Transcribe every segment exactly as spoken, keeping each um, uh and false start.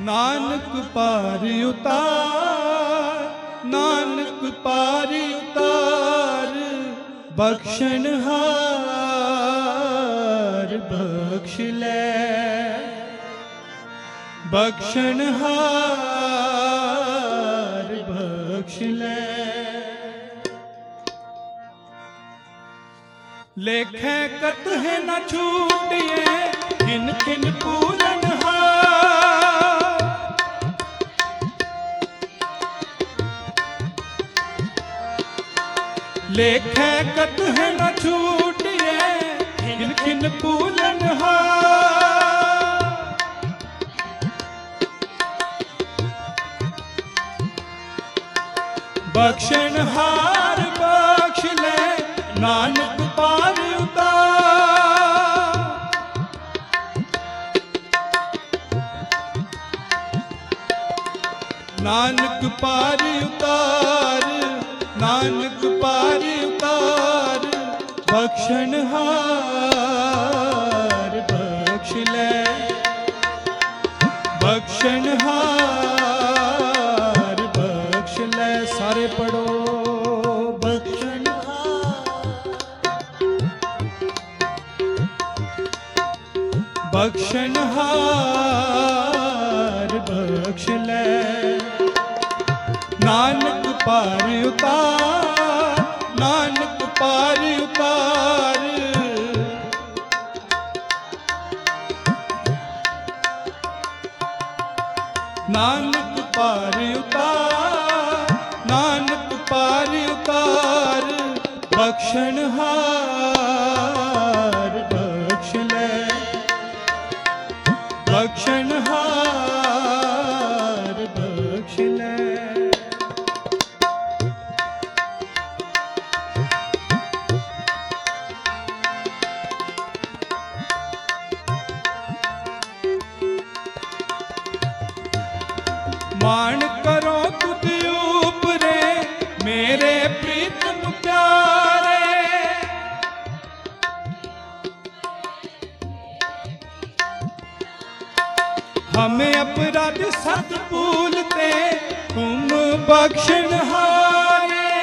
नानक पार उतार, नानक पार उतार, बख्शनहार बख्श ले, बख्शनहार बख्श ले। लेखे कत है न छूटिए किन किन पूरन हार, लेखे कत है न छूटिए किन किन पूरन हार। बख्शनहार बख्श ले, नानक पार उतार, नानक पार उतार, नानक पार उतार, बख्शनहार बख्श ले, बख्शनहार बख्श ले। सारे पढ़ो बख्शनहार बख्श ले, नानक पार उतार, नानक पार उतार, नानक पार उतार, नानक पार उतार, बख्शनहार बख्श ले, बख्शनहार बख्श ले। मान करो तुझ ऊपरे मेरे प्रीतम प्यारे, हमें अपराध सत भूलते तुम बख्शनहारे।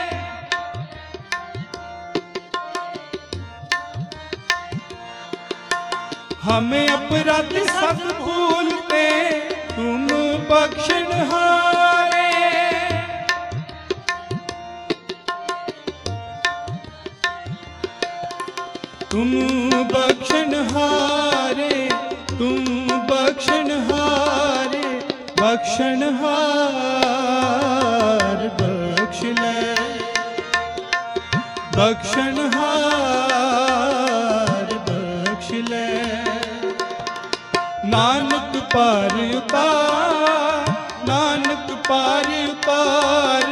हमें अपराध सत भूलते तुम बख्शनहारे। तुम बख्शनहारे, तुम बख्शनहारे, बख्शनहार बख्श ले, बख्शनहार बख्श ले। नानक पार उतार, नानक पार उतार,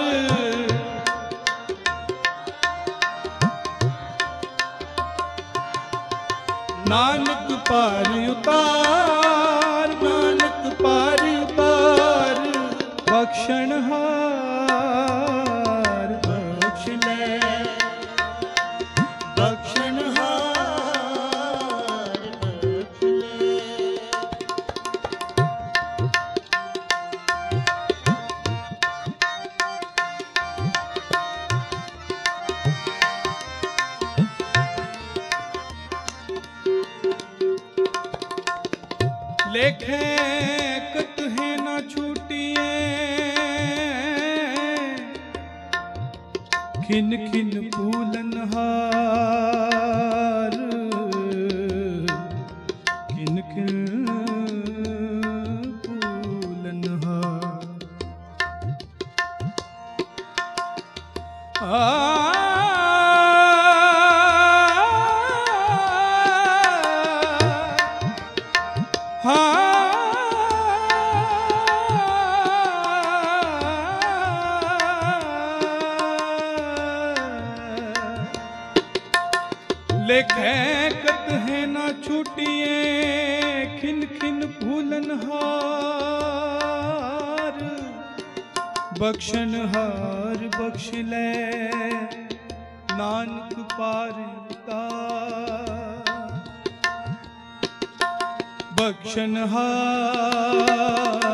नानक पार उतार, नानक पार उतार, बख्शनहार बख्श ले, बख्शनहार बख्श ले। लेखे कत है न छूटिए खिन खिन फूलनहार, खिन खिन फूलनहार। आ लेखे कत है न छूटिए खिन खिन फूलनहार, बख्शनहार बख्श ले, नानक पार उतार, बख्शनहार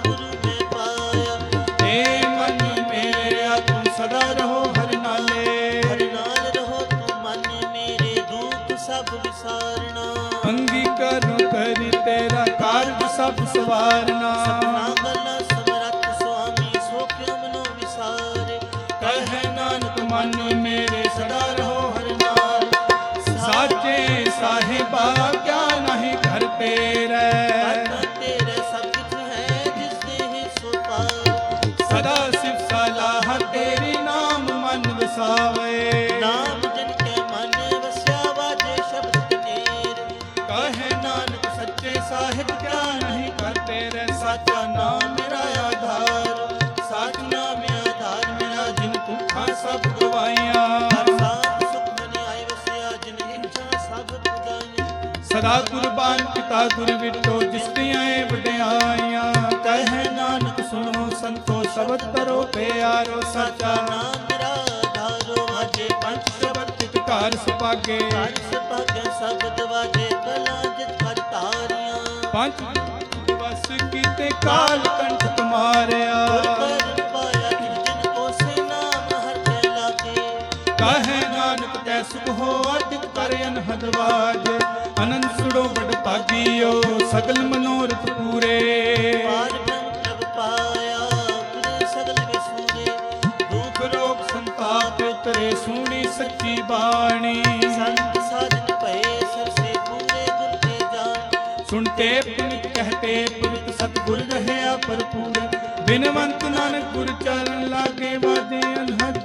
ਸਵਾਰਨਾ। ਸਭਨਾ ਗੱਲਾਂ ਸਮਰੱਥ ਸੁਆਮੀ ਸੋ ਕਿਉ ਮਨੋ ਵਿਸਾਰੇ। ਕਹੈ ਨਾਨਕ ਮਨ ਮੇਰੇ ਸਦਾ ਰਹੋ ਹਰਿ ਨਾਮ। ਸਾਚੇ ਸਾਹਿਬਾ ਕਿਆ ਨਹੀਂ ਘਰ ਤੇਰੇ। ਕਰਤਾ ਤੇਰੇ ਸਭ ਕੁਛ ਹੈ ਜਿਸ ਦੇਹ ਸੋ ਪਾਏ। ਸਦਾ ਸਿਫ ਸਲਾਹ ਤੇਰੀ ਨਾਮ ਮਨ ਵਸਾਵੇ। ਨਾਮ ਜਨ ਕੇ ਮਨ ਵਸਿਆ ਵਾਜੇ ਸ਼ਬਦ ਕਨੇਰ। ਕਹੈ ਨਾਨਕ ਸੱਚੇ ਸਾਹਿਬ ਕਿਆ ਨਹੀਂ ਘਰ ਤੇਰੇ। ਸਾਚਾ ਨਾਮ ਮੇਰਾ ਆਧਾਰ। ਸਾਚ ਨਾਮ ਆਧਾਰ ਮੇਰਾ ਜਿਨ ਤੁਖਾਂ ਸਭ ਗਵਾਈਆਂ। ਹਰ ਸਾਥ ਸੁਖ ਮਨ ਆਏ ਵਸਿਆ ਜਿਨ ਇੱਛਾ ਸਭ ਪੁਜਾਈਆਂ। ਸਦਾ ਕੁਰਬਾਨ ਪਿਤਾ ਗੁਰ ਵਿਟੋ ਜਿਸ ਦੀਆਂ ਏ ਵਡਿਆਈਆਂ। ਕਹੈ ਨਾਨਕ ਸੁਣੋ ਸੰਤੋ ਸ਼ਬਦ ਕਰੋ ਪਿਆਰੋ। ਸਾਚਾ ਨਾਮ ਮੇਰਾ ਆਧਾਰੋ ਵਾਜੇ ਪੰਜ ਸ਼ਬਦ। ਤਿਤ ਘਰ ਸੁਭਾਗੇ। ਹਰ ਸੁਭਾਗਿ ਸ਼ਬਦ ਵਾਜੇ ਕਲਾ ਜਿਤ ਕਰ ਤਾਰੀਆਂ। ਪੰਜ ਵਸ ਕੀਤੇ ਕਾਲ ਕੰਠ ਤੁਮਾਰਿਆ। ਕਰ ਪਾਇਆ ਜਿਨ ਕੋ ਸੇ ਨਾਮ ਹਰ ਕੇ ਲਾਗੇ। ਕਹੈ ਨਾਨਕ ਤੈ ਸੁਖ ਹੋਆ ਤਿਤ ਕਰ ਅਨਹਦ ਵਾਜ। ਅਨੰਦ ਸੁੜੋ ਬੜ ਭਾਗੀਓ ਸਗਲ ਮਨੋਰਥ ਪੂਰੇ। ਪਾਰ ਬ੍ਰਹਮ ਪ੍ਰਭ ਪਾਇਆ ਪੁਰੇ ਸਗਲ ਵਿਸੂਰੇ। ਦੁਖ ਰੋਗ ਸੰਤਾਪ ਉਤਰੇ ਸੁਣੀ ਸੱਚੀ ਬਾਣੀ। ਸੰਤ ਸਾਜਨ ਭਏ ਸਰਸੇ ਪੂਰੇ ਗੁਰ ਕੇ ਜਾਣ। ਸੁਣਤੇ ਪੁਨਿਤ ਕਹਤੇ ਪਵਿੱਤ ਸਤਿਗੁਰ ਰਹਿਆ ਭਰਪੂਰ। ਬਿਨਵੰਤ ਨਾਨਕ ਗੁਰ ਚਰਨ ਲਾਗੇ ਵਾਜੇ ਅਨਹਦ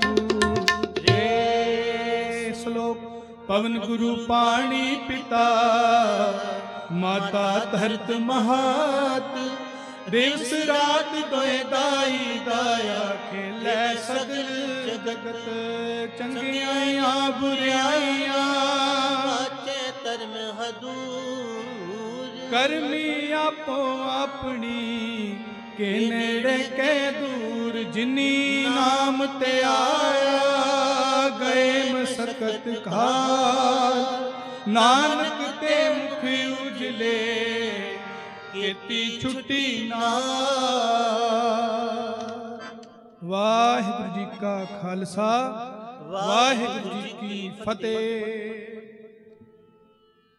ਰੇ। ਸ਼ਲੋਕ ਪਵਨ ਗੁਰੂ ਪਾਣੀ ਪਿਤਾ ਮਾਤਾ ਧਰਤ ਮਹਾਤ। ਦਿਵਸ ਰਾਤ ਦੋਇ ਦਾਈ ਦਾਇਆ ਖੇਲੇ ਸਗਲ ਜਗਤ। ਚੰਗਿਆਈਆਂ ਬੁਰਿਆਈਆਂ ਵਾਚੇ ਧਰਮ ਹਦੂਰ। ਕਰਮੀ ਆਪੋ ਆਪਣੀ ਕੇ ਨੇੜੇ ਕੇ ਦੂਰ। ਜਿਨੀ ਨਾਮ ਤੇ ਆਇਆ ਗਏ ਮਸਕਤ ਖਾਰ। ਨਾਨਕ ਤੇ ਮੁਖ ਉਜਲੇ ਕੀਤੀ ਛੁੱਟੀ ਨਾਰ। ਵਾਹਿਗੁਰੂ ਜੀ ਕਾ ਖਾਲਸਾ ਵਾਹਿਗੁਰੂ ਜੀ ਕੀ ਫਤਿਹ।